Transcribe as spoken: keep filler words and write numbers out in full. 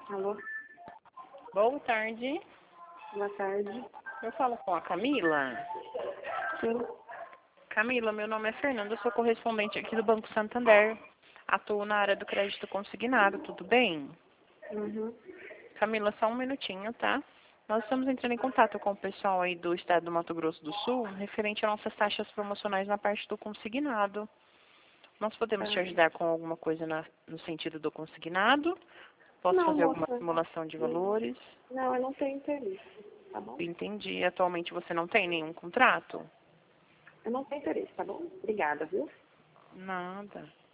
Alô? Boa tarde. Boa tarde. Eu falo com a Camila. Sim. Camila, meu nome é Fernanda, eu sou correspondente aqui do Banco Santander. Atuo na área do crédito consignado, tudo bem? Uhum. Camila, só um minutinho, tá? Nós estamos entrando em contato com o pessoal aí do estado do Mato Grosso do Sul, referente a nossas taxas promocionais na parte do consignado. Nós podemos te Ah, ajudar com alguma coisa na- no sentido do consignado? Posso não, fazer alguma moça. simulação de Hum, valores? Não, eu não tenho interesse, tá bom? Entendi. Atualmente você não tem nenhum contrato? Eu não tenho interesse, tá bom? Obrigada, viu? Nada.